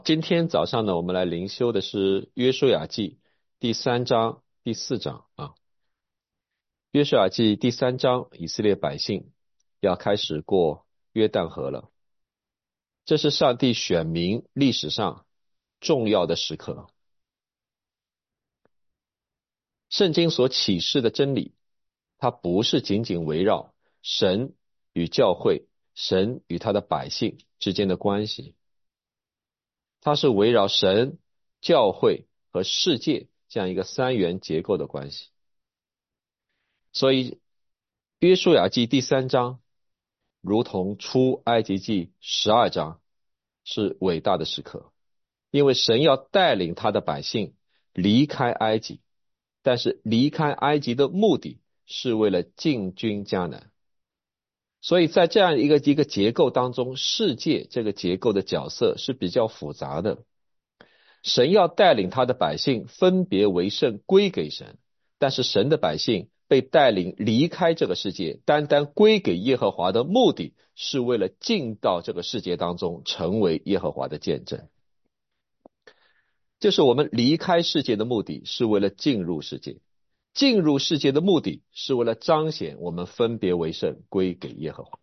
今天早上呢，我们来灵修的是约书亚记第三章、第四章啊。约书亚记第三章，以色列百姓要开始过约旦河了。这是上帝选民历史上重要的时刻。圣经所启示的真理，它不是仅仅围绕神与教会、神与他的百姓之间的关系，它是围绕神、教会和世界这样一个三元结构的关系。所以约书亚记第三章如同出埃及记12章，是伟大的时刻，因为神要带领他的百姓离开埃及，但是离开埃及的目的是为了进军迦南。所以在这样一个结构当中，世界这个结构的角色是比较复杂的。神要带领他的百姓分别为圣，归给神，但是神的百姓被带领离开这个世界，单单归给耶和华的目的是为了进到这个世界当中，成为耶和华的见证。就是我们离开世界的目的是为了进入世界，进入世界的目的是为了彰显我们分别为圣，归给耶和华。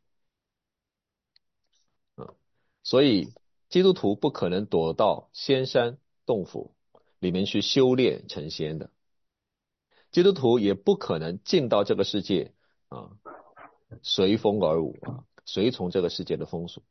所以基督徒不可能躲到仙山洞府里面去修炼成仙的，基督徒也不可能进到这个世界啊，随风而舞啊，随从这个世界的风俗。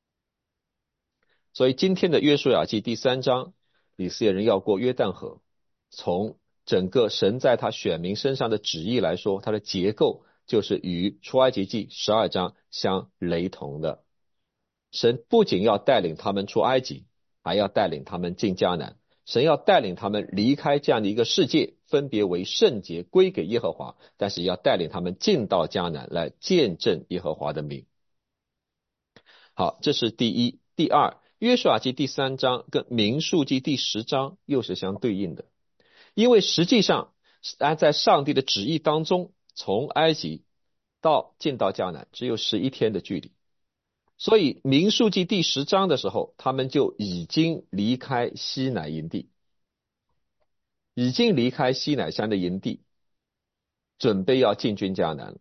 所以今天的约书亚记第三章，以色列人要过约旦河，从整个神在他选民身上的旨意来说，它的结构就是与出埃及记12章相雷同的。神不仅要带领他们出埃及，还要带领他们进迦南。神要带领他们离开这样的一个世界，分别为圣洁，归给耶和华，但是要带领他们进到迦南来见证耶和华的名。好，这是第一。第二，约书亚记第三章跟民数记第10章又是相对应的，因为实际上在上帝的旨意当中，从埃及到进到迦南只有11天的距离。所以民数记第10章的时候，他们就已经离开西乃营地，已经离开西乃山的营地，准备要进军迦南了。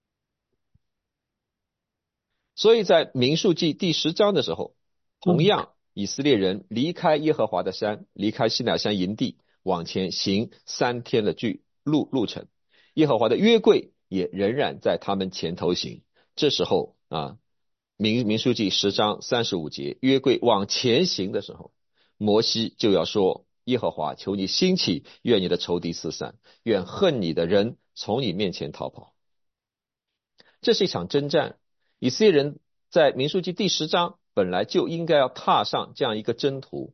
所以在民数记第10章的时候，同样以色列人离开耶和华的山，离开西乃山营地，往前行3天的路程，耶和华的约柜也仍然在他们前头行。这时候民数记10章35节，约柜往前行的时候，摩西就要说：耶和华，求你兴起，愿你的仇敌四散，愿恨你的人从你面前逃跑。这是一场征战，以色列人在民数记第10章本来就应该要踏上这样一个征途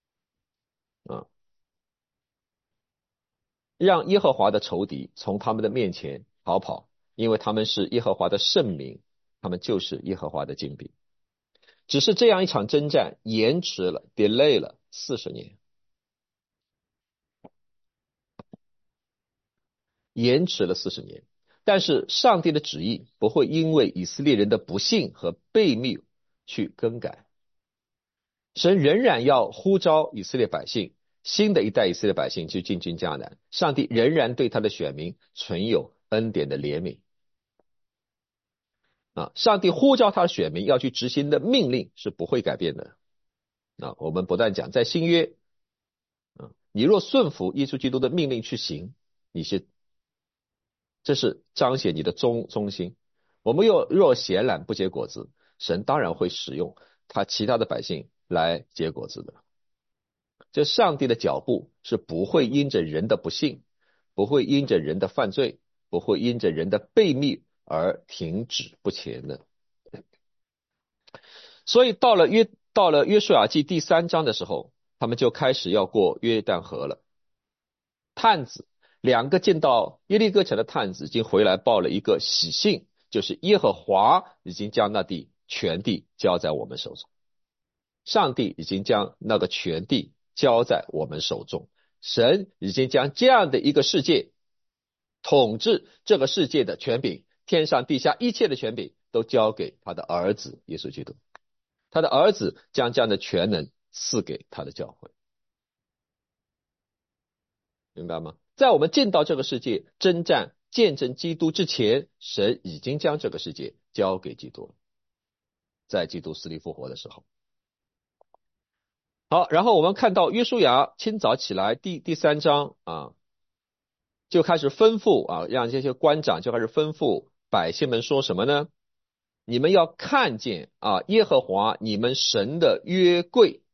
让耶和华的仇敌从他们的面前逃跑，因为他们是耶和华的圣民，他们就是耶和华的精兵。只是这样一场征战延迟了 delay 了40年，延迟了40年。但是上帝的旨意不会因为以色列人的不信和悖逆去更改，神仍然要呼召以色列百姓，新的一代以色列百姓去进军迦南，上帝仍然对他的选民存有恩典的怜悯上帝呼召他的选民要去执行的命令是不会改变的我们不断讲在新约你若顺服耶稣基督的命令去行，这是彰显你的忠心。我们若闲懒不结果子，神当然会使用他其他的百姓来结果子的。这上帝的脚步是不会因着人的不幸，不会因着人的犯罪，不会因着人的悖逆而停止不前的。所以到了约书亚记第3章的时候，他们就开始要过约旦河了。探子2个进到耶利哥城的探子已经回来报了一个喜信，就是耶和华已经将那地全地交在我们手中，上帝已经将那个全地交在我们手中，神已经将这样的一个世界统治这个世界的权柄，天上地下一切的权柄都交给他的儿子耶稣基督，他的儿子将这样的权能赐给他的教会。明白吗？在我们进到这个世界征战见证基督之前，神已经将这个世界交给基督了，在基督死里复活的时候。好，然后我们看到约书亚清早起来第三章啊，就开始吩咐啊，让这些官长就开始吩咐百姓们说什么呢？你们要看见啊，耶和华你们神的约柜。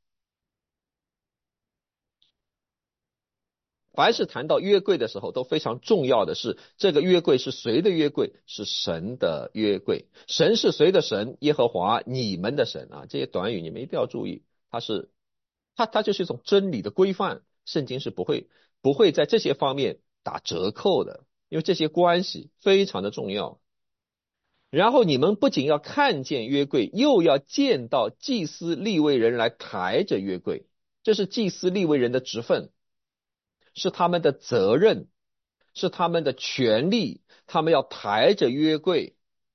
凡是谈到约柜的时候，都非常重要的是，这个约柜是谁的约柜？是神的约柜。神是谁的神？耶和华你们的神啊！这些短语你们一定要注意，它就是一种真理的规范，圣经是不会在这些方面打折扣的，因为这些关系非常的重要。然后你们不仅要看见约柜，又要见到祭司利未人来抬着约柜，这是祭司利未人的职分，是他们的责任，是他们的权利，他们要抬着约柜。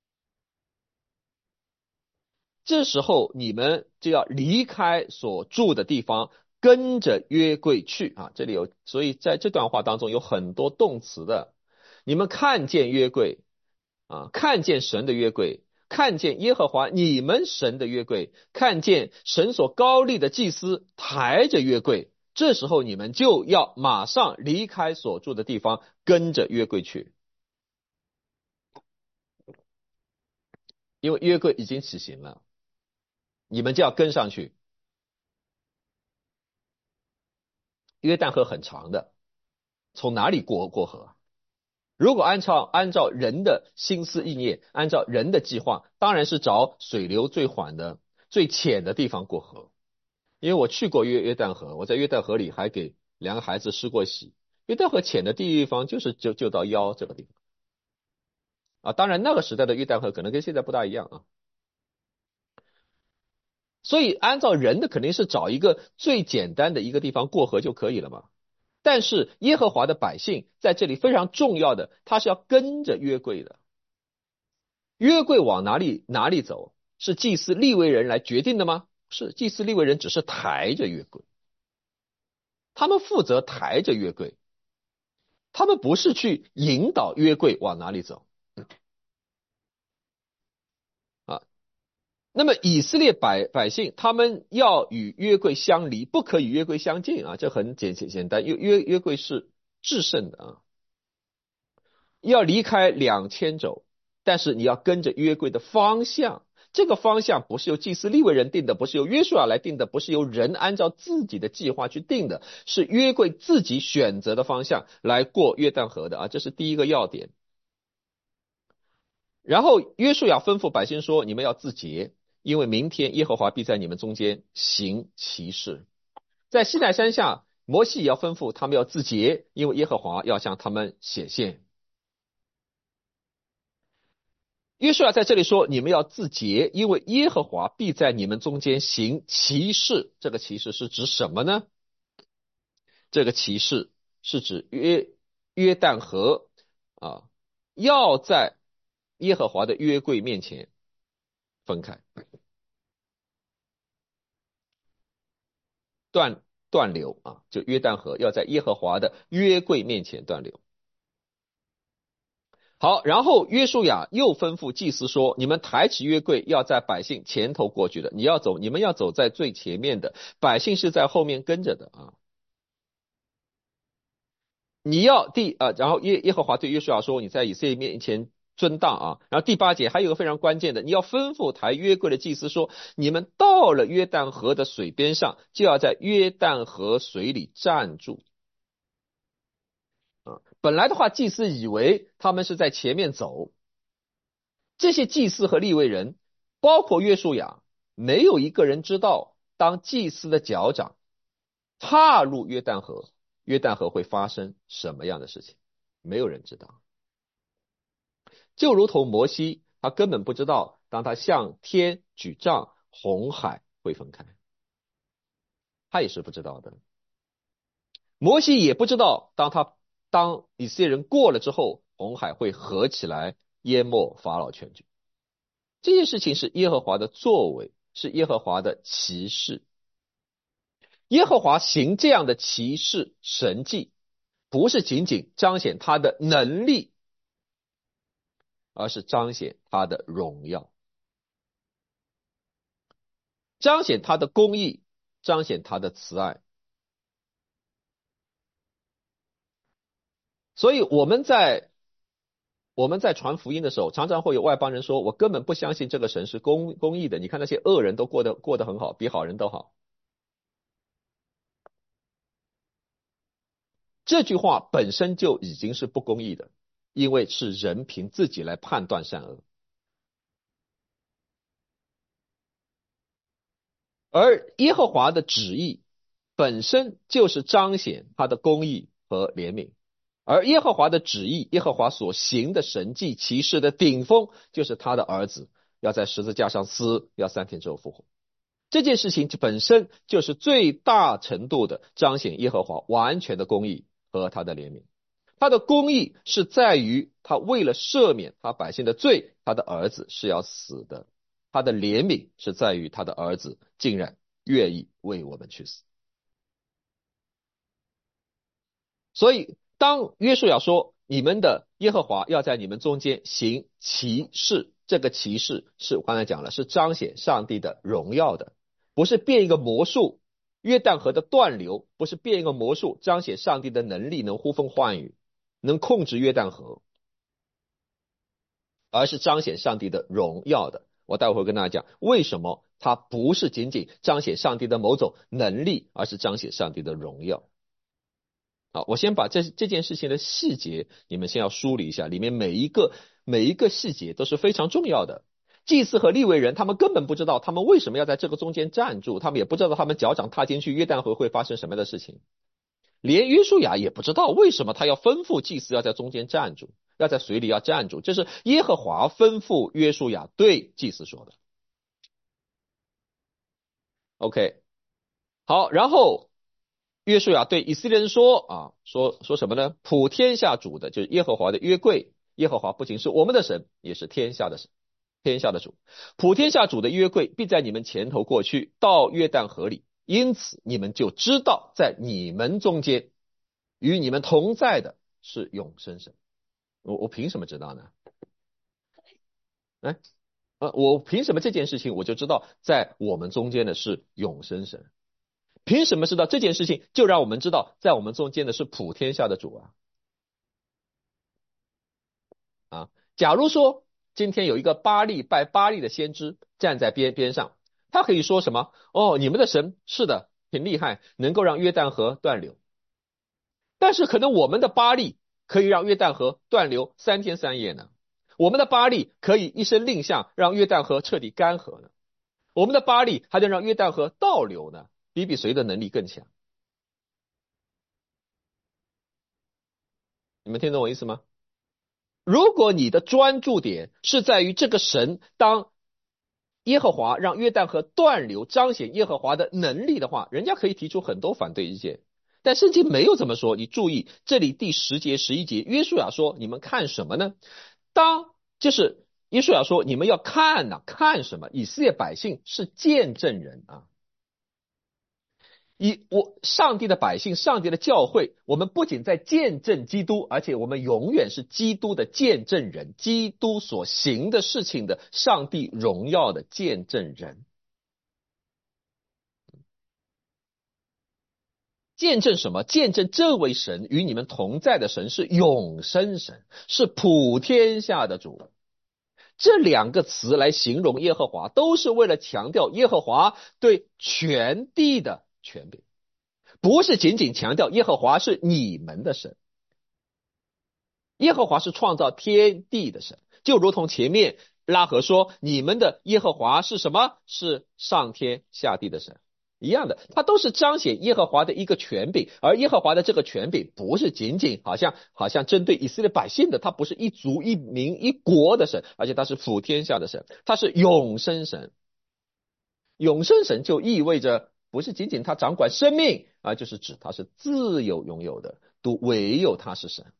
这时候你们就要离开所住的地方，跟着约柜去啊。这里有，所以在这段话当中有很多动词的。你们看见约柜啊，看见神的约柜，看见耶和华你们神的约柜，看见神所高立的祭司抬着约柜。这时候你们就要马上离开所住的地方，跟着约柜去，因为约柜已经起行了，你们就要跟上去。约旦河很长的，从哪里过河？如果按照人的心思意念，按照人的计划，当然是找水流最缓的、最浅的地方过河。因为我去过约旦河，我在约旦河里还给2个孩子施过洗。约旦河浅的地方就到腰这个地方啊。当然那个时代的约旦河可能跟现在不大一样啊。所以按照人的肯定是找一个最简单的一个地方过河就可以了嘛。但是耶和华的百姓在这里非常重要的，他是要跟着约柜的。约柜往哪里走，是祭司利未人来决定的吗？是，祭司利未人只是抬着约柜，他们负责抬着约柜，他们不是去引导约柜往哪里走啊。那么以色列百姓他们要与约柜相离，不可与约柜相近啊，这很简单，约柜是制胜的啊。要离开2000肘，但是你要跟着约柜的方向，这个方向不是由祭司利未人定的，不是由约书亚来定的，不是由人按照自己的计划去定的，是约柜自己选择的方向来过约旦河的啊，这是第一个要点。然后约书亚吩咐百姓说：“你们要自洁，因为明天耶和华必在你们中间行奇事。”在西奈山下，摩西也要吩咐他们要自洁，因为耶和华要向他们显现。约书亚在这里说：“你们要自洁，因为耶和华必在你们中间行奇事。”这个奇事是指什么呢？这个奇事是指约旦河啊，要在耶和华的约柜面前分开，断流啊，就约旦河要在耶和华的约柜面前断流。好，然后约书亚又吩咐祭司说：“你们抬起约柜，要在百姓前头过去的。你们要走在最前面的，百姓是在后面跟着的啊。然后耶和华对约书亚说：你在以色列面前尊大啊。然后第8节还有个非常关键的，你要吩咐抬约柜的祭司说：你们到了约旦河的水边上，就要在约旦河水里站住。”本来的话，祭司以为他们是在前面走，这些祭司和利未人，包括约书亚，没有一个人知道，当祭司的脚掌踏入约旦河，约旦河会发生什么样的事情，没有人知道。就如同摩西，他根本不知道，当他向天举杖，红海会分开，他也是不知道的。摩西也不知道，当以色列人过了之后，红海会合起来淹没法老全军。这件事情是耶和华的作为，是耶和华的奇事。 耶和华行这样的奇事神迹，不是仅仅彰显他的能力，而是彰显他的荣耀，彰显他的公义，彰显他的慈爱。所以我们在传福音的时候，常常会有外邦人说：“我根本不相信这个神是公义的。你看那些恶人都过得很好，比好人都好。”这句话本身就已经是不公义的，因为是人凭自己来判断善恶，而耶和华的旨意本身就是彰显他的公义和怜悯。而耶和华的旨意，耶和华所行的神迹奇事的顶峰，就是他的儿子要在十字架上死，要3天之后复活。这件事情本身就是最大程度的彰显耶和华完全的公义和他的怜悯。他的公义是在于他为了赦免他百姓的罪，他的儿子是要死的。他的怜悯是在于他的儿子竟然愿意为我们去死。所以当约书亚说你们的耶和华要在你们中间行奇事，这个奇事是我刚才讲了，是彰显上帝的荣耀的，不是变一个魔术，约旦河的断流不是变一个魔术，彰显上帝的能力，能呼风唤雨，能控制约旦河，而是彰显上帝的荣耀的。我待会会跟大家讲为什么它不是仅仅彰显上帝的某种能力，而是彰显上帝的荣耀。好，我先把这件事情的细节，你们先要梳理一下，里面每一个细节都是非常重要的。祭司和利未人，他们根本不知道他们为什么要在这个中间站住，他们也不知道他们脚掌踏进去约旦河会发生什么样的事情，连约书亚也不知道为什么他要吩咐祭司要在中间站住，要在水里要站住，这是耶和华吩咐约书亚对祭司说的。OK，好，然后约书亚对以色列人说说什么呢？普天下主的，就是耶和华的约柜。耶和华不仅是我们的神，也是天下的神，天下的主。普天下主的约柜必在你们前头过去，到约旦河里。因此你们就知道，在你们中间与你们同在的是永生神。我凭什么知道呢？哎，我凭什么这件事情我就知道在我们中间的是永生神？凭什么知道这件事情，就让我们知道在我们中间的是普天下的主假如说今天有一个拜巴利的先知站在边上，他可以说什么？哦，你们的神是的，挺厉害，能够让约旦河断流。但是可能我们的巴利可以让约旦河断流3天3夜呢，我们的巴利可以一声令下让约旦河彻底干涸呢，我们的巴利还能让约旦河倒流呢，比谁的能力更强？你们听懂我意思吗？如果你的专注点是在于这个神当耶和华让约旦河断流，彰显耶和华的能力的话，人家可以提出很多反对意见，但圣经没有这么说。你注意，这里第10节、11节，约书亚说：“你们看什么呢？”就是约书亚说：“你们要看看什么？”以色列百姓是见证人啊。上帝的百姓，上帝的教会，我们不仅在见证基督，而且我们永远是基督的见证人，基督所行的事情的上帝荣耀的见证人。见证什么？见证这位神与你们同在的神是永生神，是普天下的主。这2个词来形容耶和华，都是为了强调耶和华对全地的权柄。不是仅仅强调耶和华是你们的神，耶和华是创造天地的神，就如同前面拉合说你们的耶和华是什么？是上天下地的神一样的，它都是彰显耶和华的一个权柄，而耶和华的这个权柄不是仅仅好像针对以色列百姓的，他不是一族一民一国的神，而且他是普天下的神，他是永生神。永生神就意味着不是仅仅他掌管生命，而就是指他是自由拥有的，都唯有他是神。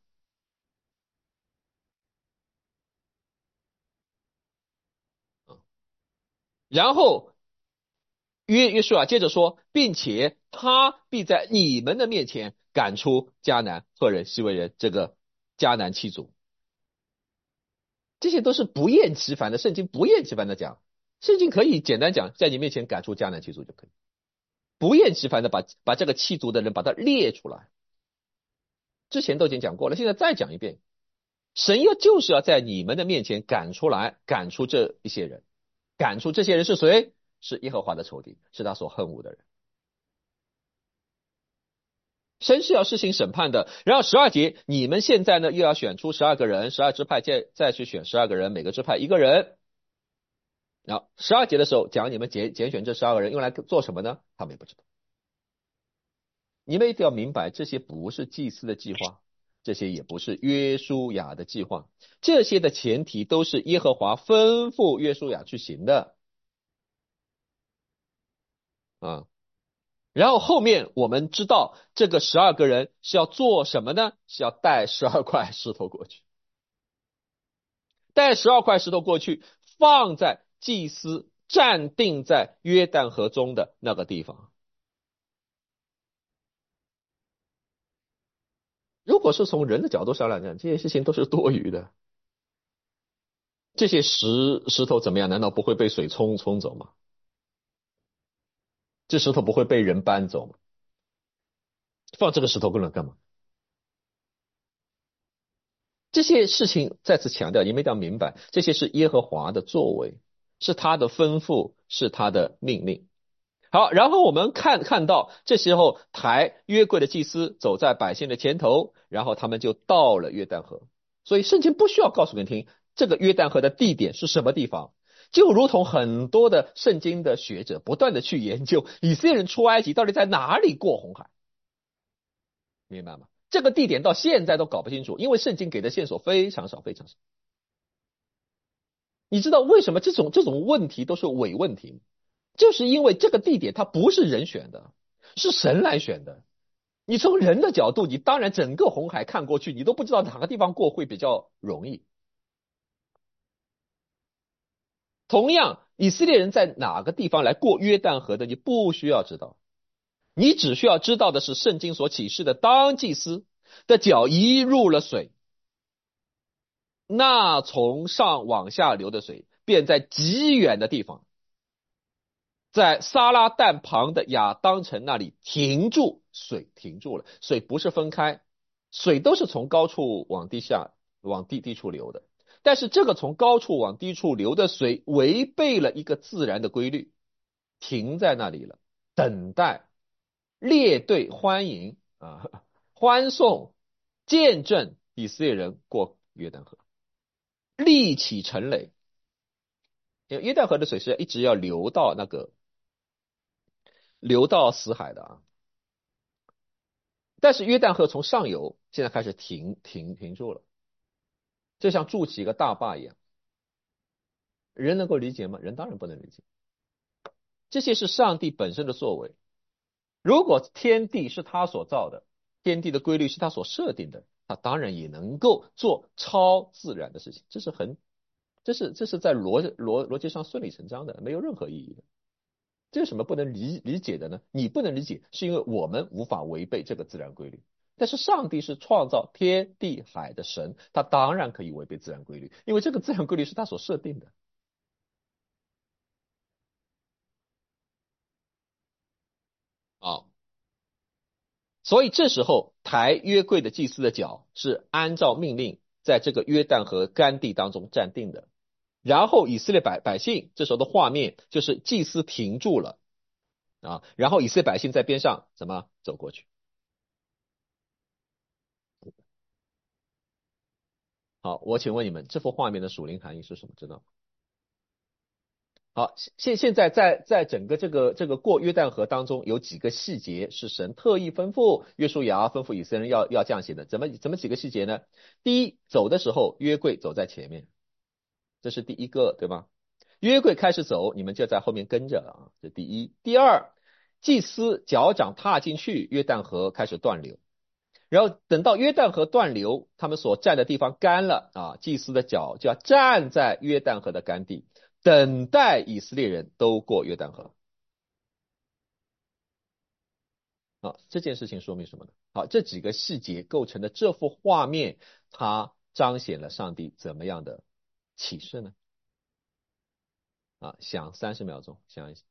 然后约书亚接着说，并且他必在你们的面前赶出迦南、赫人、西维人这个迦南七族。这些都是不厌其烦的，圣经不厌其烦的讲，圣经可以简单讲，在你面前赶出迦南七族就可以，不厌其烦的把这个七族的人把它列出来。之前都已经讲过了，现在再讲一遍，神就是要在你们的面前赶出来，赶出这一些人，赶出这些人是谁？是耶和华的仇敌，是他所恨恶的人。神是要施行审判的。然后12节，你们现在呢又要选出12个人，12支派再去选12个人，每个支派一个人。然后12节的时候讲你们拣选这12个人用来做什么呢？他们也不知道。你们一定要明白，这些不是祭司的计划，这些也不是约书亚的计划，这些的前提都是耶和华吩咐约书亚去行的啊。然后后面我们知道这个12个人是要做什么呢？是要带12块石头过去，带12块石头过去，放在祭司站定在约旦河中的那个地方。如果是从人的角度上来讲，这些事情都是多余的。这些石头怎么样？难道不会被水冲走吗？这石头不会被人搬走吗？放这个石头过来干嘛？这些事情再次强调，你们一定要明白，这些是耶和华的作为，是他的吩咐，是他的命令。好，然后我们看到这时候抬约柜的祭司走在百姓的前头，然后他们就到了约旦河。所以圣经不需要告诉你听这个约旦河的地点是什么地方，就如同很多的圣经的学者不断的去研究以色列人出埃及到底在哪里过红海，明白吗？这个地点到现在都搞不清楚，因为圣经给的线索非常少，非常少。你知道为什么这种问题都是伪问题吗？就是因为这个地点它不是人选的，是神来选的。你从人的角度，你当然整个红海看过去，你都不知道哪个地方过会比较容易。同样，以色列人在哪个地方来过约旦河的，你不需要知道，你只需要知道的是圣经所启示的，当祭司的脚一入了水，那从上往下流的水便在极远的地方，在撒拉旦旁的亚当城那里停住，水停住了，水不是分开，水都是从高处往地下往低处流的，但是这个从高处往低处流的水违背了一个自然的规律，停在那里了，等待列队欢迎欢送见证以色列人过约旦河，立起城垒。因为约旦河的水是一直要流到死海的啊。但是约旦河从上游现在开始停住了，就像筑起一个大坝一样。人能够理解吗？人当然不能理解。这些是上帝本身的作为。如果天地是他所造的，天地的规律是他所设定的，他当然也能够做超自然的事情。这是在逻辑上顺理成章的，没有任何意义的。这有什么不能理解的呢？你不能理解，是因为我们无法违背这个自然规律。但是上帝是创造天地海的神，他当然可以违背自然规律，因为这个自然规律是他所设定的。啊，所以这时候抬约柜的祭司的脚是按照命令在这个约旦河干地当中站定的。然后以色列百姓这时候的画面就是祭司停住了然后以色列百姓在边上怎么走过去。好，我请问你们，这幅画面的属灵含义是什么？知道吗？好，现在在整个这个过约旦河当中，有几个细节是神特意吩咐约书亚吩咐以色列人要这样写的。怎么几个细节呢？第一，走的时候约柜走在前面，这是第一个，对吗？约柜开始走，你们就在后面跟着这第一。第二，祭司脚掌踏进去，约旦河开始断流。然后等到约旦河断流，他们所站的地方干了祭司的脚就要站在约旦河的干地，等待以色列人都过约旦河。 啊，这件事情说明什么呢？好，这几个细节构成的这幅画面，它彰显了上帝怎么样的启示呢？啊，想30秒钟，想一想。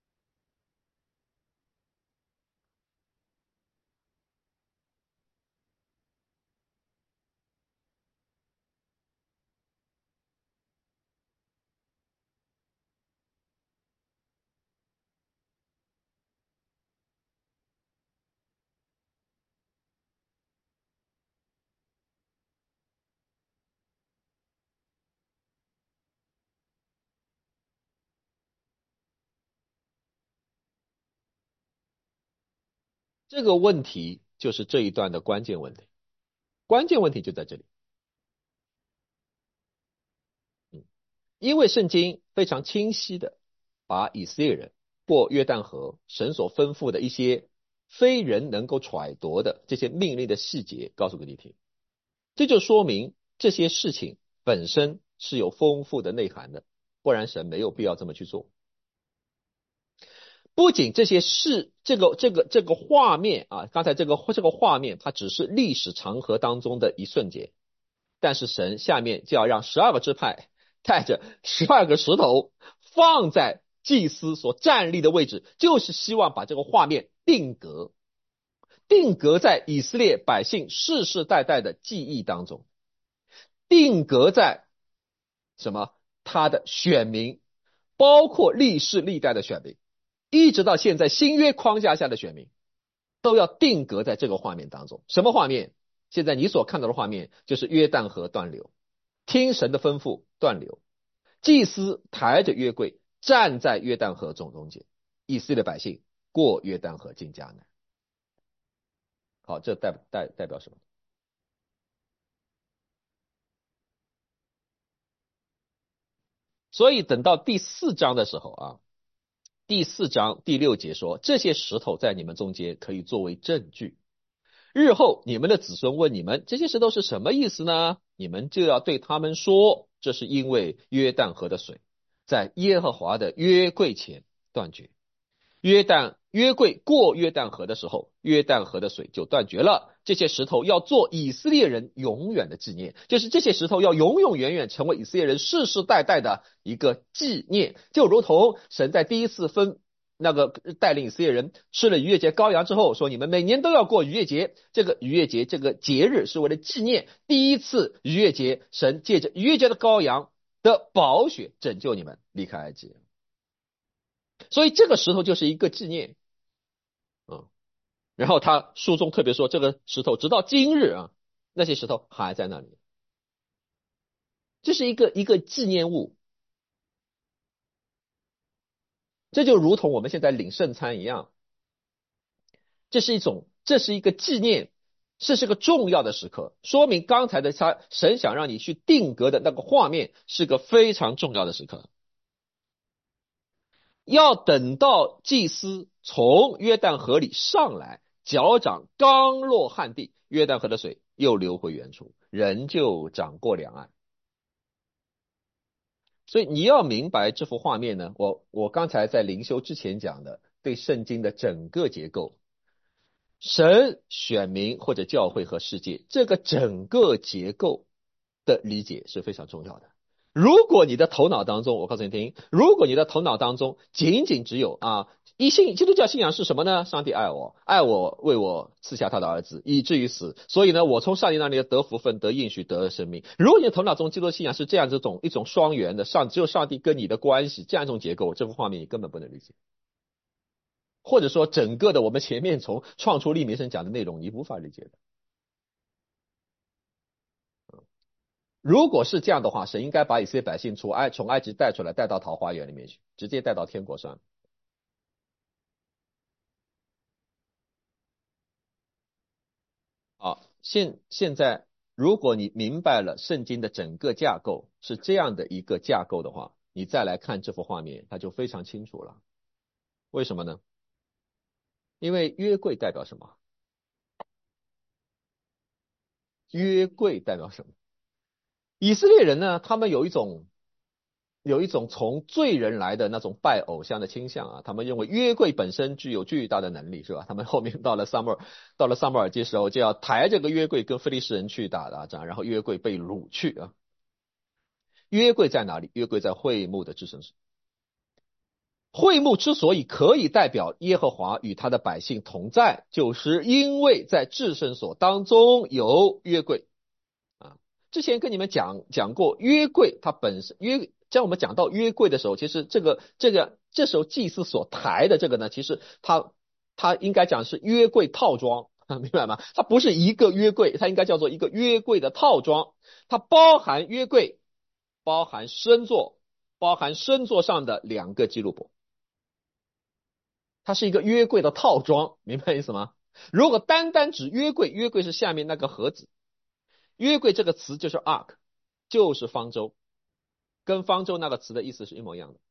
这个问题就是这一段的关键问题，关键问题就在这里。因为圣经非常清晰的把以色列人过约旦河神所吩咐的一些非人能够揣度的这些命令的细节告诉给你听，这就说明这些事情本身是有丰富的内涵的，不然神没有必要这么去做。不仅这些事，这个画面啊，刚才这个画面，它只是历史长河当中的一瞬间，但是神下面就要让12个支派带着12个石头放在祭司所站立的位置，就是希望把这个画面定格在以色列百姓世世代代的记忆当中，定格在什么？他的选民，包括历世历代的选民，一直到现在新约框架下的选民，都要定格在这个画面当中。什么画面？现在你所看到的画面就是约旦河断流，听神的吩咐断流，祭司抬着约柜站在约旦河中间，以色列百姓过约旦河进迦南。好，这代表什么？所以等到第4章的时候啊，第4章第6节说，这些石头在你们中间可以作为证据，日后你们的子孙问你们这些石头是什么意思呢？你们就要对他们说，这是因为约旦河的水在耶和华的约柜前断绝。约柜过约旦河的时候，约旦河的水就断绝了。这些石头要做以色列人永远的纪念，就是这些石头要永永远远成为以色列人世世代代的一个纪念，就如同神在第一次带领以色列人吃了逾越节羔羊之后，说你们每年都要过逾越节。这个逾越节这个节日是为了纪念第一次逾越节，神借着逾越节的羔羊的宝血拯救你们离开埃及。所以这个石头就是一个纪念。嗯，然后他书中特别说，这个石头直到今日啊，那些石头还在那里，这是一个纪念物。这就如同我们现在领圣餐一样，这是一个纪念，这是个重要的时刻，说明刚才的神想让你去定格的那个画面是个非常重要的时刻。要等到祭司从约旦河里上来，脚掌刚落旱地，约旦河的水又流回原处，人就涨过两岸。所以你要明白这幅画面呢，我刚才在灵修之前讲的，对圣经的整个结构，神、选民或者教会和世界这个整个结构的理解是非常重要的。如果你的头脑当中，我告诉你听，如果你的头脑当中仅仅只有基督教信仰是什么呢？上帝爱我，爱我为我赐下他的儿子，以至于死，所以呢，我从上帝那里得福分、得应许、得生命。如果你的头脑中基督信仰是这样一种双元的，只有上帝跟你的关系这样一种结构，这幅画面你根本不能理解。或者说整个的我们前面从创出利民生讲的内容你无法理解的。如果是这样的话，神应该把以色列百姓从埃及带出来，带到桃花源里面去，直接带到天国上。好，现在如果你明白了圣经的整个架构是这样的一个架构的话，你再来看这幅画面，它就非常清楚了。为什么呢？因为约柜代表什么？约柜代表什么？以色列人呢，他们有一种有一种从罪人来的那种拜偶像的倾向啊，他们认为约柜本身具有巨大的能力，是吧？他们后面到了撒母耳记时候，就要抬这个约柜跟非利士人去打仗，然后约柜被掳去啊。约柜在哪里？约柜在会幕的至圣所。会幕之所以可以代表耶和华与他的百姓同在，就是因为在至圣所当中有约柜啊。之前跟你们讲过，约柜它本身在我们讲到约柜的时候，其实这时候祭司所抬的这个呢，其实它应该讲是约柜套装，明白吗？它不是一个约柜，它应该叫做一个约柜的套装，它包含约柜，包含圣座，包含圣座上的2个基路伯。它是一个约柜的套装，明白意思吗？如果单单指约柜，约柜是下面那个盒子，约柜这个词就是 ark， 就是方舟，跟方舟那个词的意思是一模一样的。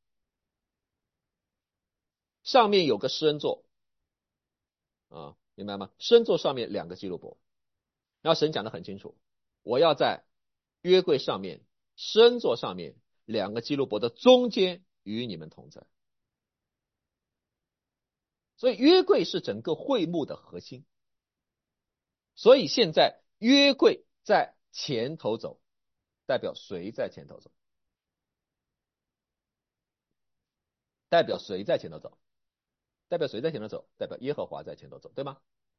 上面有个施恩座啊，明白吗？施恩座上面2个基路伯，然后神讲得很清楚，我要在约柜上面、施恩座上面2个基路伯的中间与你们同在。所以约柜是整个会幕的核心。所以现在约柜在前头走，代表谁在前头走？代表谁在前头走？代表谁在前头走？代表耶和华在前头走，对吗？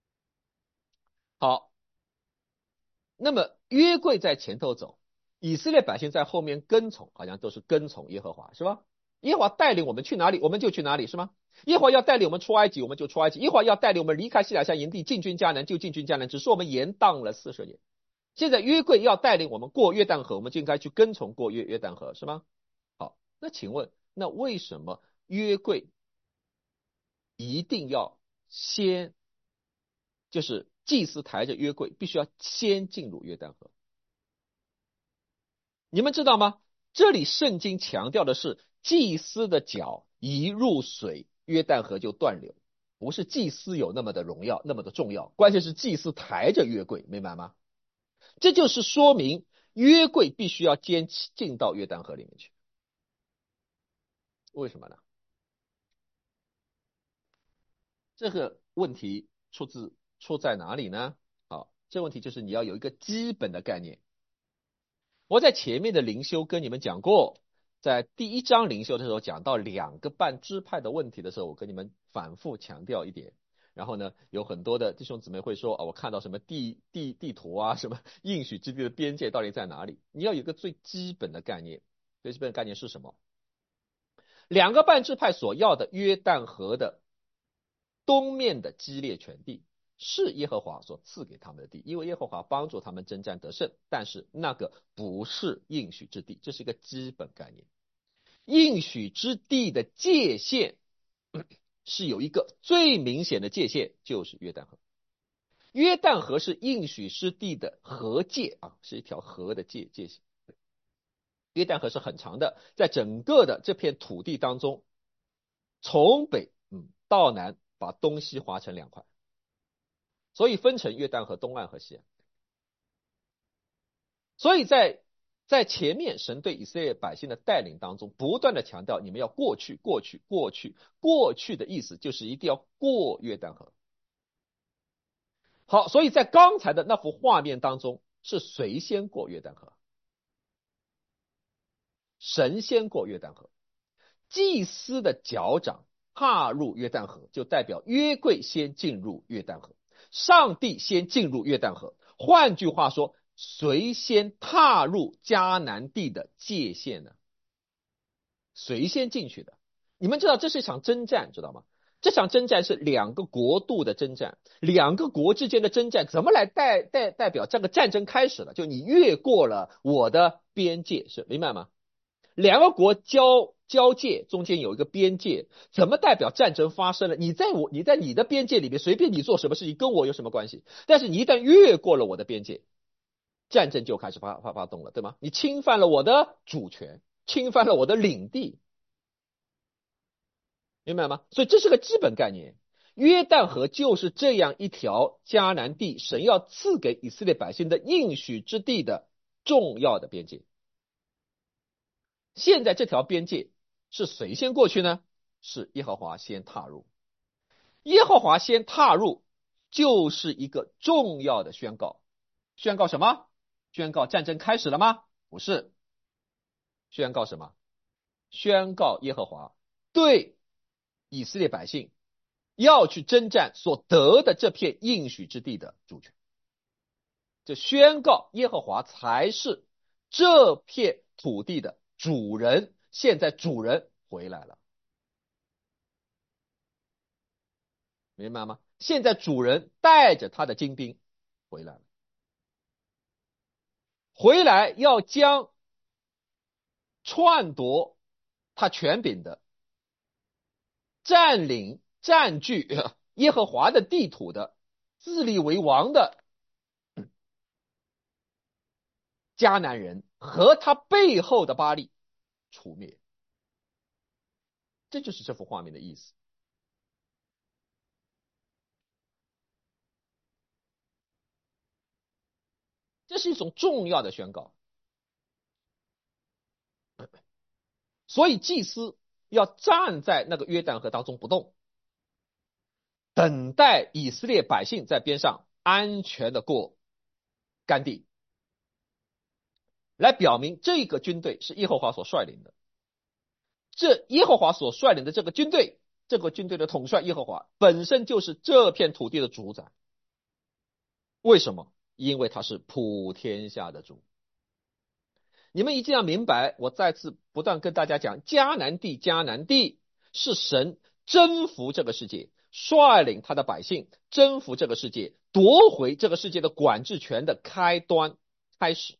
好，那么约柜在前头走，以色列百姓在后面跟从，好像都是跟从耶和华，是吧？耶和华带领我们去哪里，我们就去哪里，是吗？耶和华要带领我们出埃及，我们就出埃及；耶和华要带领我们离开西乃山营地，进军迦南，就进军迦南。只是我们延宕了40年。现在约柜要带领我们过约旦河，我们就应该去跟从过约旦河，是吗？好，那请问，那为什么约柜一定要先，就是祭司抬着约柜，必须要先进入约旦河？你们知道吗？这里圣经强调的是祭司的脚一入水，约旦河就断流，不是祭司有那么的荣耀，那么的重要，关键是祭司抬着约柜，明白吗？这就是说明约柜必须要先进到约旦河里面去。为什么呢？这个问题出在哪里呢？好，这个问题就是你要有一个基本的概念。我在前面的灵修跟你们讲过，在第1章灵修的时候讲到2个半支派的问题的时候，我跟你们反复强调一点。然后呢，有很多的弟兄姊妹会说啊，我看到什么地图啊，什么应许之地的边界到底在哪里？你要有一个最基本的概念。最基本的概念是什么？2个半支派所要的约旦河的东面的基列全地是耶和华所赐给他们的地，因为耶和华帮助他们征战得胜，但是那个不是应许之地，这是一个基本概念。应许之地的界限是有一个最明显的界限，就是约旦河。约旦河是应许之地的河界啊，是一条河的界限。约旦河是很长的，在整个的这片土地当中，从北到南把东西划成2块，所以分成约旦河东岸和西岸。所以在前面神对以色列百姓的带领当中，不断的强调你们要过去。过去的意思就是一定要过约旦河。好，所以在刚才的那幅画面当中，是谁先过约旦河？神先过约旦河。祭司的脚掌踏入约旦河，就代表约柜先进入约旦河，上帝先进入约旦河。换句话说，谁先踏入迦南地的界限呢？谁先进去的？你们知道这是一场征战，知道吗？这场征战是2个国度的征战，2个国之间的征战，怎么来代表这个战争开始了？就你越过了我的边界，是明白吗？2个国交界，中间有一个边界，怎么代表战争发生了？你在你的边界里面，随便你做什么事情，跟我有什么关系？但是你一旦越过了我的边界，战争就开始发动了，对吗？你侵犯了我的主权，侵犯了我的领地，明白吗？所以这是个基本概念。约旦河就是这样一条迦南地，神要赐给以色列百姓的应许之地的重要的边界。 现在这条边界是谁先过去呢？是耶和华先踏入。耶和华先踏入，就是一个重要的宣告。宣告什么？宣告战争开始了吗？不是。宣告什么？宣告耶和华对以色列百姓要去征战所得的这片应许之地的主权。这宣告耶和华才是这片土地的主人，现在主人回来了，明白吗？现在主人带着他的精兵回来了，回来要将篡夺他权柄的、占领、占据耶和华的地土的、自立为王的迦南人和他背后的巴力除灭。这就是这幅画面的意思。这是一种重要的宣告。所以祭司要站在那个约旦河当中不动，等待以色列百姓在边上安全的过干地，来表明这个军队是耶和华所率领的。这耶和华所率领的这个军队，这个军队的统帅耶和华本身就是这片土地的主宰。为什么？因为他是普天下的主。你们一定要明白，我再次不断跟大家讲，迦南地，迦南地是神征服这个世界，率领他的百姓征服这个世界，夺回这个世界的管制权的开端开始。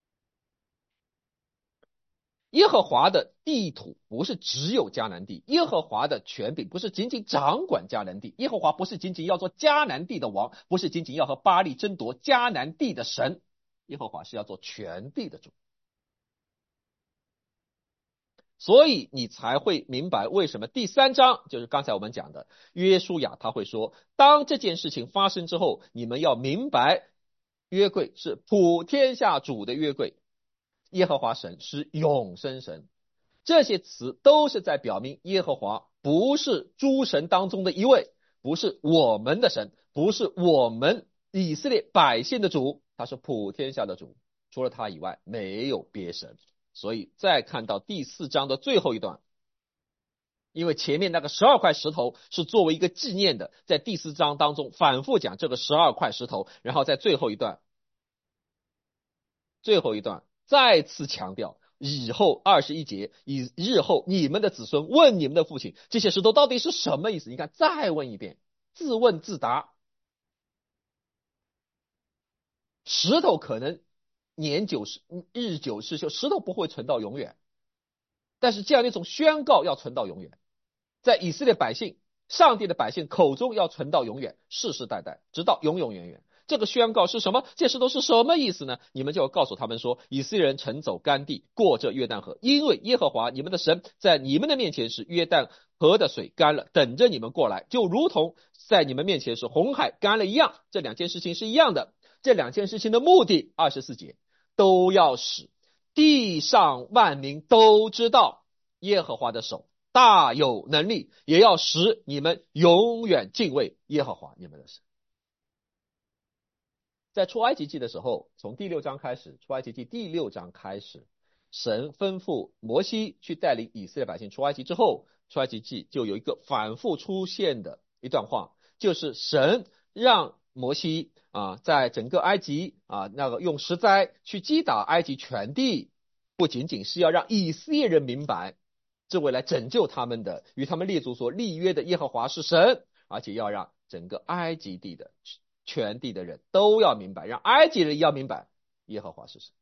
耶和华的地土不是只有迦南地，耶和华的权柄不是仅仅掌管迦南地，耶和华不是仅仅要做迦南地的王，不是仅仅要和巴力争夺迦南地的神，耶和华是要做全地的主。所以你才会明白为什么第3章就是刚才我们讲的约书亚他会说，当这件事情发生之后，你们要明白约柜是普天下主的约柜，耶和华神是永生神。这些词都是在表明耶和华不是诸神当中的一位，不是我们的神，不是我们以色列百姓的主，他是普天下的主，除了他以外没有别神。所以再看到第4章的最后一段，因为前面那个12块石头是作为一个纪念的，在第4章当中反复讲这个12块石头，然后在最后一段再次强调，以后21节，以日后你们的子孙问你们的父亲，这些石头到底是什么意思？你看，再问一遍，自问自答。石头可能日久失修，石头不会存到永远，但是这样一种宣告要存到永远，在以色列百姓、上帝的百姓口中要存到永远，世世代代，直到永永远远。这个宣告是什么？这石头是什么意思呢？你们就要告诉他们说，以色列人乘走干地，过这约旦河，因为耶和华你们的神在你们的面前是约旦河的水干了，等着你们过来，就如同在你们面前是红海干了一样。这2件事情是一样的。这2件事情的目的，24节都要使地上万民都知道耶和华的手大有能力，也要使你们永远敬畏耶和华你们的神。在出埃及记的时候，从第6章开始，出埃及记第6章开始，神吩咐摩西去带领以色列百姓出埃及之后，出埃及记就有一个反复出现的一段话，就是神让摩西在整个埃及那个用10灾去击打埃及全地，不仅仅是要让以色列人明白这位来拯救他们的与他们列祖所立约的耶和华是神，而且要让整个埃及地的全地的人都要明白，让埃及人也要明白耶和华是神。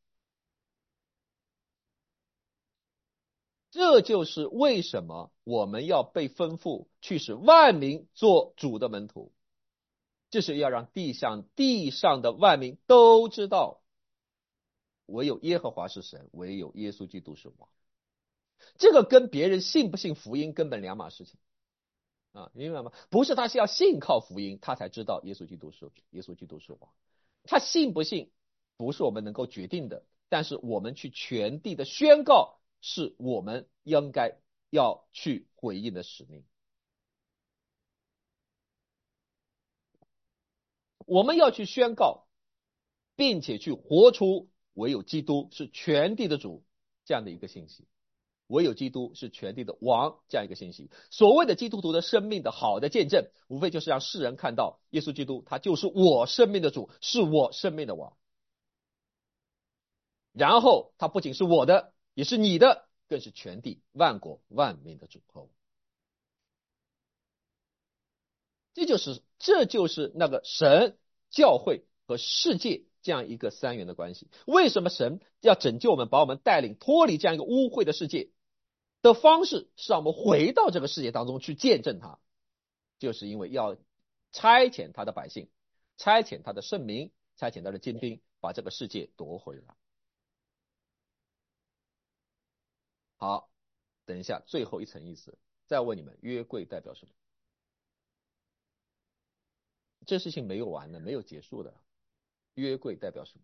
这就是为什么我们要被吩咐去使万民做主的门徒，就是要让地上的万民都知道唯有耶和华是神，唯有耶稣基督是王。这个跟别人信不信福音根本两码事情明白吗？不是他是要信靠福音他才知道耶稣基督是王，他信不信不是我们能够决定的，但是我们去全地的宣告是我们应该要去回应的使命。我们要去宣告，并且去活出唯有基督是全地的主这样的一个信息，唯有基督是全地的王这样一个信息。所谓的基督徒的生命的好的见证，无非就是让世人看到耶稣基督他就是我生命的主，是我生命的王，然后他不仅是我的，也是你的，更是全地万国万民的主和王。这就是那个神、教会和世界这样一个三元的关系。为什么神要拯救我们，把我们带领脱离这样一个污秽的世界的方式，是让我们回到这个世界当中去见证它，就是因为要差遣他的百姓，差遣他的圣民，差遣他的精兵，把这个世界夺回来。好，等一下最后一层意思，再问你们，约柜代表什么？这事情没有完的，没有结束的。约柜代表什么？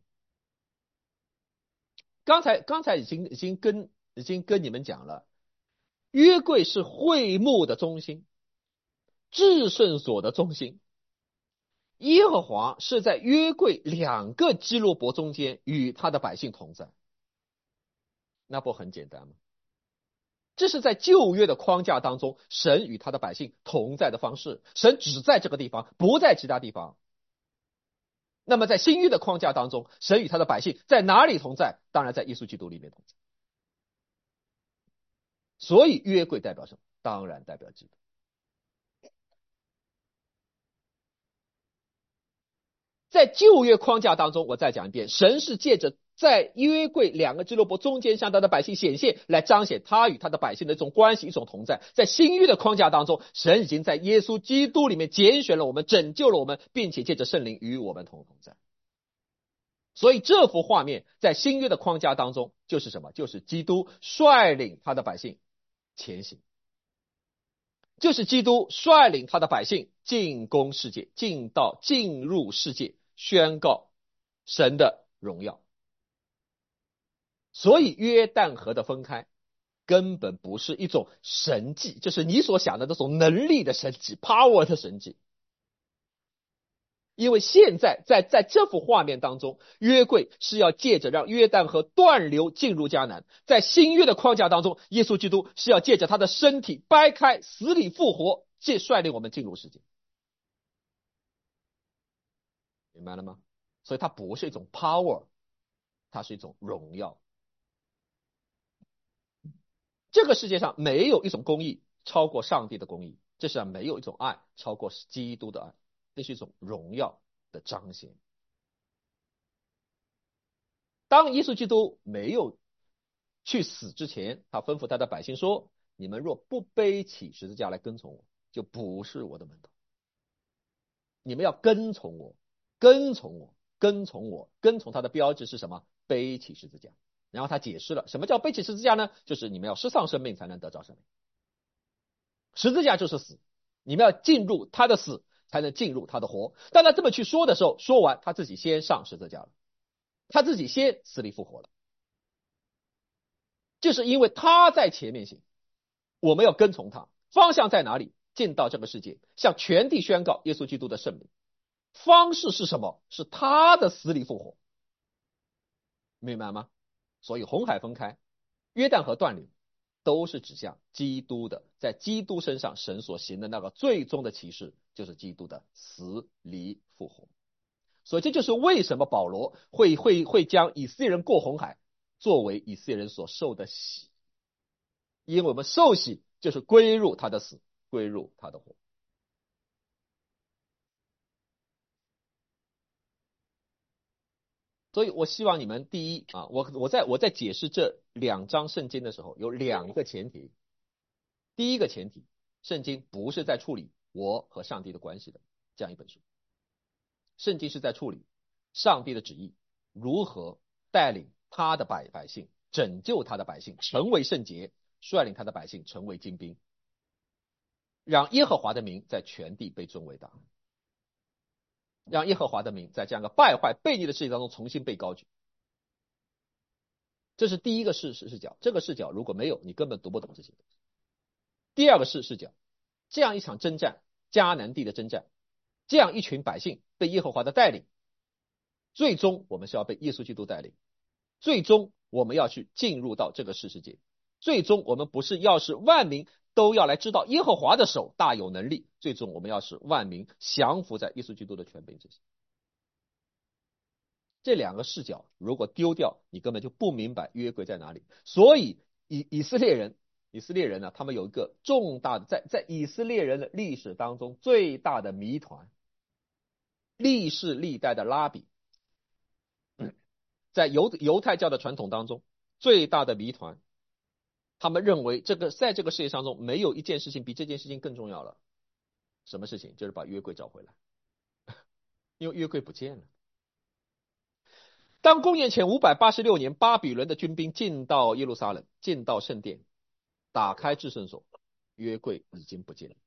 刚才已经跟你们讲了，约柜是会幕的中心，至圣所的中心。耶和华是在约柜两个基路伯中间与他的百姓同在，那不很简单吗？这是在旧约的框架当中，神与他的百姓同在的方式，神只在这个地方，不在其他地方。那么在新约的框架当中，神与他的百姓在哪里同在？当然在耶稣基督里面同在。所以约柜代表什么？当然代表基督。在旧约框架当中，我再讲一遍，神是借着在约柜两个基路伯中间向他的百姓显现，来彰显他与他的百姓的一种关系，一种同在。在新约的框架当中，神已经在耶稣基督里面拣选了我们，拯救了我们，并且借着圣灵与我们同在。所以这幅画面在新约的框架当中就是什么？就是基督率领他的百姓前行，就是基督率领他的百姓进攻世界，进入世界，宣告神的荣耀。所以约旦河的分开根本不是一种神迹，就是你所想的那种能力的神迹 power 的神迹。因为现在在这幅画面当中，约柜是要借着让约旦河断流进入迦南，在新约的框架当中，耶稣基督是要借着他的身体掰开，死里复活，率领我们进入世界。明白了吗？所以它不是一种 power， 它是一种荣耀。这个世界上没有一种公义超过上帝的公义，这世上没有一种爱超过基督的爱，这是一种荣耀的彰显。当耶稣基督没有去死之前，他吩咐他的百姓说：你们若不背起十字架来跟从我，就不是我的门徒。你们要跟从我，跟从我，跟从我，跟从他的标志是什么？背起十字架。然后他解释了什么叫背起十字架呢？就是你们要失丧生命才能得着生命。十字架就是死，你们要进入他的死，才能进入他的活。当他这么去说的时候，说完他自己先上十字架了，他自己先死里复活了。就是因为他在前面行，我们要跟从他。方向在哪里？进到这个世界，向全地宣告耶稣基督的圣名。方式是什么？是他的死里复活，明白吗？所以红海分开，约旦河断流，都是指向基督的，在基督身上神所行的那个最终的启示，就是基督的死里复活。所以这就是为什么保罗会将以色列人过红海作为以色列人所受的洗，因为我们受洗就是归入他的死，归入他的活。所以我希望你们第一啊，我在解释这两章圣经的时候，有两个前提。第一个前提，圣经不是在处理我和上帝的关系的这样一本书，圣经是在处理上帝的旨意，如何带领他的百姓，拯救他的百姓，成为圣洁，率领他的百姓成为精兵，让耶和华的名在全地被尊为大，让耶和华的名在这样一个败坏悖逆的世界当中重新被高举。 这是第一个视角，这个视角如果没有，你根本读不懂这些东西。第二个视角，这样一场征战，迦南地的征战，这样一群百姓被耶和华的带领，最终我们是要被耶稣基督带领，最终我们要去进入到这个世界，最终我们不是要使万民都要来知道耶和华的手大有能力，最终我们要使万民降服在耶稣基督的权柄之下。这两个视角如果丢掉，你根本就不明白约柜在哪里。所以以色列人呢，他们有一个重大的在以色列人的历史当中最大的谜团，历世历代的拉比，在犹太教的传统当中最大的谜团，他们认为在这个世界上中没有一件事情比这件事情更重要了。什么事情？就是把约柜找回来，因为约柜不见了。当公元前586年巴比伦的军兵进到耶路撒冷，进到圣殿，打开至圣所，约柜已经不见了。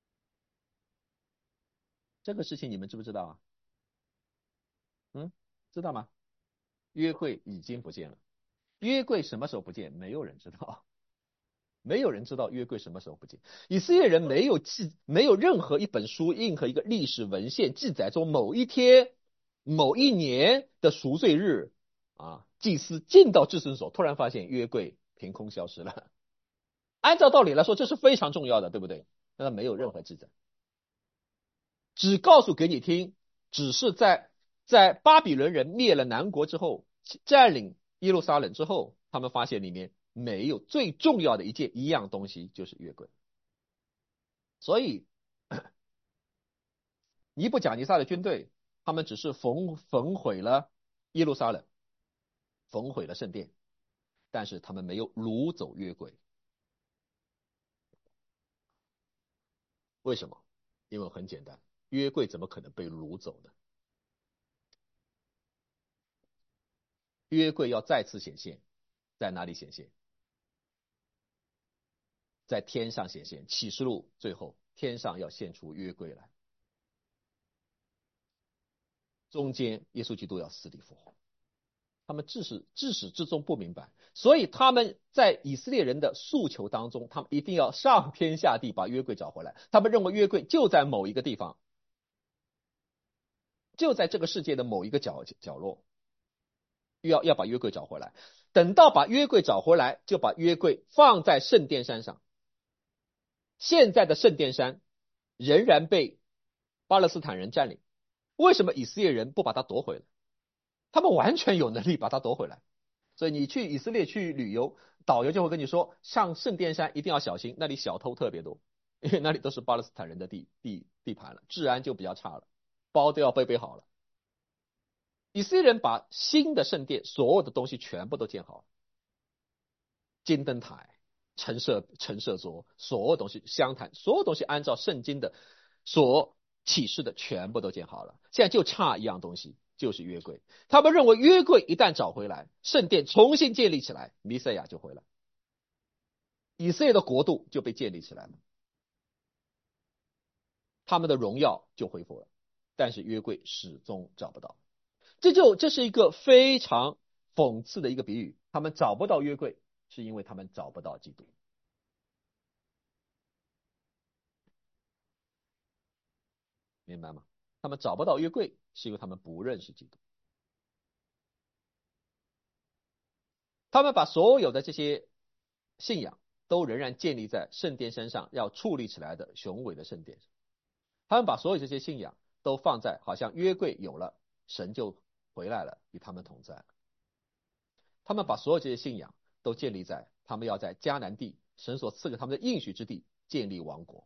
这个事情你们知不知道啊？知道吗？约柜已经不见了。约柜什么时候不见？没有人知道，没有人知道约柜什么时候不见。以色列人没有任何一本书、任何一个历史文献记载中某一天、某一年的赎罪日祭司进到至圣所，突然发现约柜凭空消失了。按照道理来说，这是非常重要的，对不对？但他没有任何记载，只告诉给你听，只是在巴比伦人灭了南国之后，占领耶路撒冷之后，他们发现里面没有最重要的一样东西，就是约柜。所以尼布甲尼撒的军队，他们只是焚毁了耶路撒冷，焚毁了圣殿，但是他们没有掳走约柜。为什么？因为很简单，约柜怎么可能被掳走呢？约柜要再次显现，在哪里显现？在天上显现。启示录最后，天上要现出约柜来，中间耶稣基督要死里复活。他们自始至终不明白，所以他们在以色列人的诉求当中，他们一定要上天下地把约柜找回来。他们认为约柜就在某一个地方，就在这个世界的某一个角落，要把约柜找回来。等到把约柜找回来，就把约柜放在圣殿山上。现在的圣殿山仍然被巴勒斯坦人占领，为什么以色列人不把它夺回来？他们完全有能力把它夺回来。所以你去以色列去旅游，导游就会跟你说，上圣殿山一定要小心，那里小偷特别多，因为那里都是巴勒斯坦人的地盘了，治安就比较差了，包都要备好了。以色列人把新的圣殿所有的东西全部都建好了，金灯台、陈设桌，所有东西香坛，所有东西按照圣经的所启示的全部都建好了，现在就差一样东西，就是约柜。他们认为约柜一旦找回来，圣殿重新建立起来，弥赛亚就回来，以色列的国度就被建立起来了，他们的荣耀就恢复了。但是约柜始终找不到，这是一个非常讽刺的一个比喻。他们找不到约柜，是因为他们找不到基督。明白吗？他们找不到约柜，是因为他们不认识基督。他们把所有的这些信仰都仍然建立在圣殿山上要矗立起来的雄伟的圣殿上。他们把所有这些信仰都放在好像约柜有了，神就回来了，与他们同在。他们把所有这些信仰都建立在他们要在迦南地神所赐给他们的应许之地建立王国，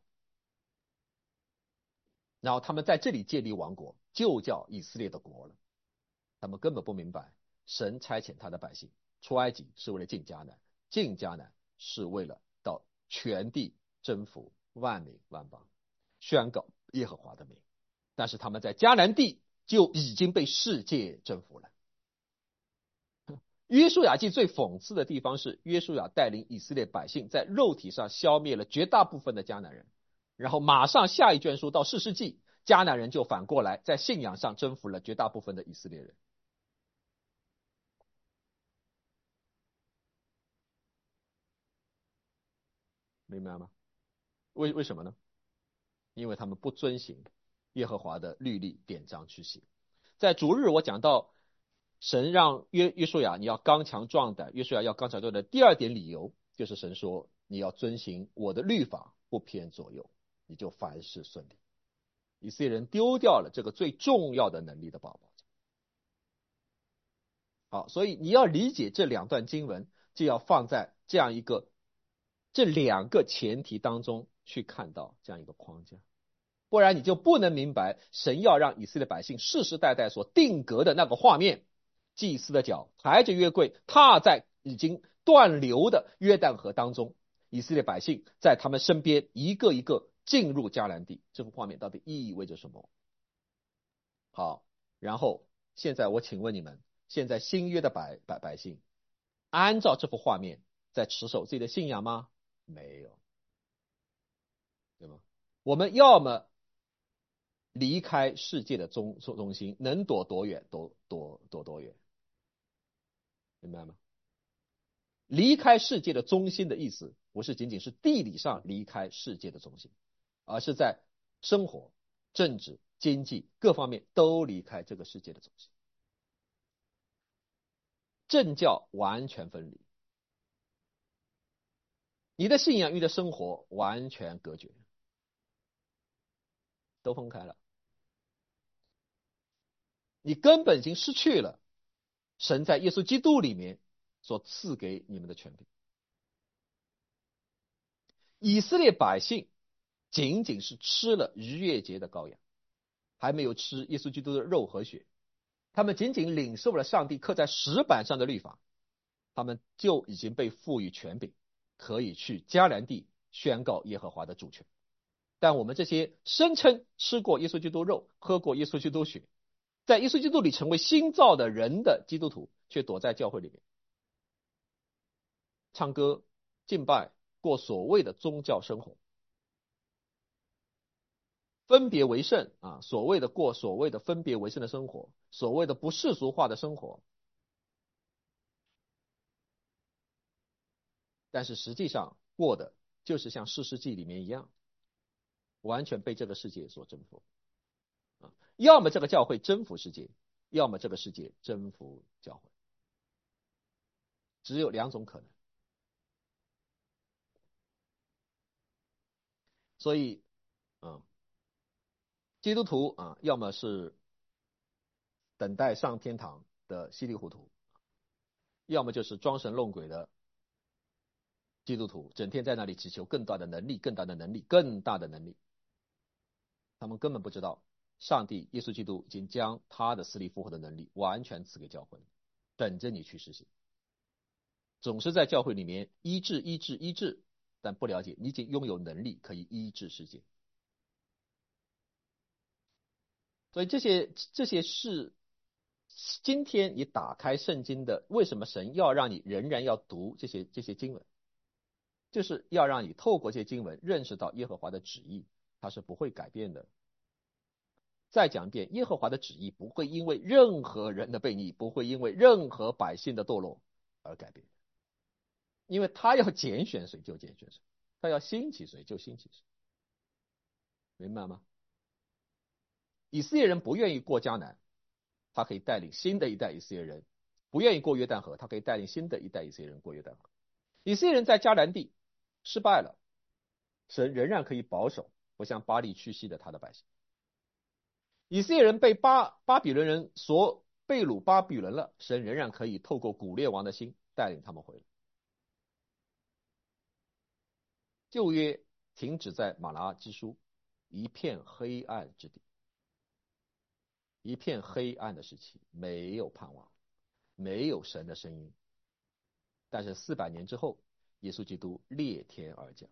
然后他们在这里建立王国，就叫以色列的国了。他们根本不明白，神差遣他的百姓出埃及是为了进迦南，进迦南是为了到全地征服万民万邦，宣告耶和华的名。但是他们在迦南地就已经被世界征服了。约书亚记最讽刺的地方是，约书亚带领以色列百姓在肉体上消灭了绝大部分的迦南人，然后马上下一卷书到士师记，迦南人就反过来在信仰上征服了绝大部分的以色列人。 明白吗？为什么呢？因为他们不遵行耶和华的律例典章去行。在主日我讲到神让约书亚你要刚强壮胆，约书亚要刚强壮胆。第二点理由就是神说你要遵行我的律法，不偏左右，你就凡事顺利。以色列人丢掉了这个最重要的能力的宝宝。好，所以你要理解这两段经文，就要放在这两个前提当中去看到这样一个框架，不然你就不能明白神要让以色列百姓世世代代所定格的那个画面：祭司的脚抬着约柜，踏在已经断流的约旦河当中，以色列百姓在他们身边一个一个进入迦南地。这幅画面到底意味着什么？好，然后现在我请问你们，现在新约的百姓按照这幅画面在持守自己的信仰吗？没有，对吗？我们要么离开世界的中心，能躲多远躲多远，明白吗？离开世界的中心的意思，不是仅仅是地理上离开世界的中心，而是在生活、政治、经济各方面都离开这个世界的中心。政教完全分离，你的信仰与你的生活完全隔绝，都分开了，你根本已经失去了神在耶稣基督里面所赐给你们的权柄。以色列百姓仅仅是吃了逾越节的羔羊，还没有吃耶稣基督的肉和血，他们仅仅领受了上帝刻在石板上的律法，他们就已经被赋予权柄，可以去迦南地宣告耶和华的主权。但我们这些声称吃过耶稣基督肉、喝过耶稣基督血，在耶稣基督里成为新造的人的基督徒，却躲在教会里面唱歌、敬拜，过所谓的宗教生活，分别为圣啊，所谓的分别为圣的生活，所谓的不世俗化的生活，但是实际上过的就是像士师记里面一样，完全被这个世界所征服啊。要么这个教会征服世界，要么这个世界征服教会，只有两种可能。所以，基督徒要么是等待上天堂的稀里糊涂，要么就是装神弄鬼的基督徒，整天在那里祈求更大的能力、更大的能力、更大的能力。他们根本不知道，上帝耶稣基督已经将他的死里复活的能力完全赐给教会，等着你去实行。总是在教会里面医治，但不了解你已经拥有能力可以医治世界。所以这些是今天你打开圣经的，为什么神要让你仍然要读这些经文，就是要让你透过这些经文认识到耶和华的旨意，它是不会改变的。再讲一遍，耶和华的旨意不会因为任何人的悖逆，不会因为任何百姓的堕落而改变，因为他要拣选谁就拣选谁，他要兴起谁就兴起谁，明白吗？以色列人不愿意过迦南，他可以带领新的一代以色列人；不愿意过约旦河，他可以带领新的一代以色列人过约旦河。以色列人在迦南地失败了，神仍然可以保守，不像巴力屈膝的他的百姓。以色列人被巴比伦人所被掳巴比伦了，神仍然可以透过古列王的心带领他们回来。旧约停止在马拉基书，一片黑暗之地，一片黑暗的时期，没有盼望，没有神的声音。但是400年之后，耶稣基督裂天而降，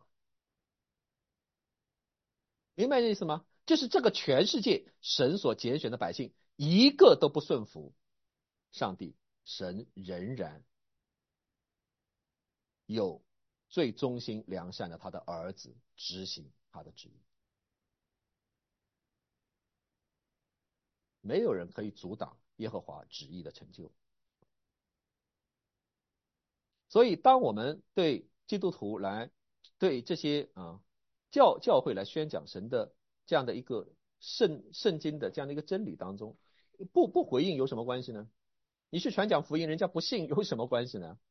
明白这意思吗？就是这个全世界神所拣选的百姓，一个都不顺服上帝，神仍然有最忠心良善的他的儿子执行他的旨意，没有人可以阻挡耶和华旨意的成就。所以当我们对基督徒来对这些教会来宣讲神的这样的一个圣经的这样的一个真理当中，不回应有什么关系呢？你去传讲福音，人家不信有什么关系呢？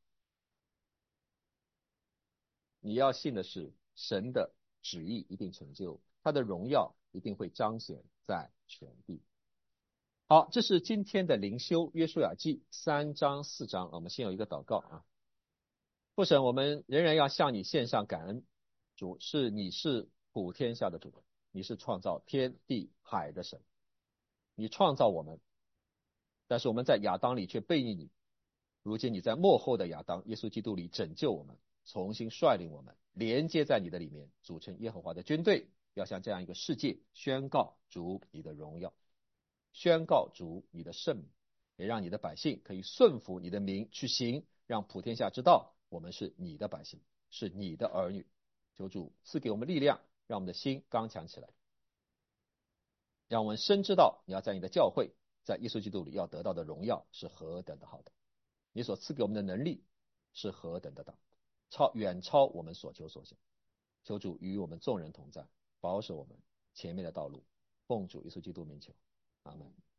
你要信的是神的旨意一定成就，他的荣耀一定会彰显在全地。好，这是今天的灵修约书亚记3章4章，我们先有一个祷告啊。父神，我们仍然要向你献上感恩。主，你是普天下的主，你是创造天地海的神，你创造我们，但是我们在亚当里却背逆你。如今你在末后的亚当耶稣基督里拯救我们，重新率领我们，连接在你的里面，组成耶和华的军队，要向这样一个世界宣告主你的荣耀，宣告主你的圣名，也让你的百姓可以顺服你的名去行，让普天下知道我们是你的百姓，是你的儿女。求主赐给我们力量，让我们的心刚强起来，让我们深知道你要在你的教会，在耶稣基督里要得到的荣耀是何等的好的，你所赐给我们的能力是何等的大，远超我们所求所想。求主与我们众人同在，保守我们前面的道路，奉主耶稣基督名求，阿门。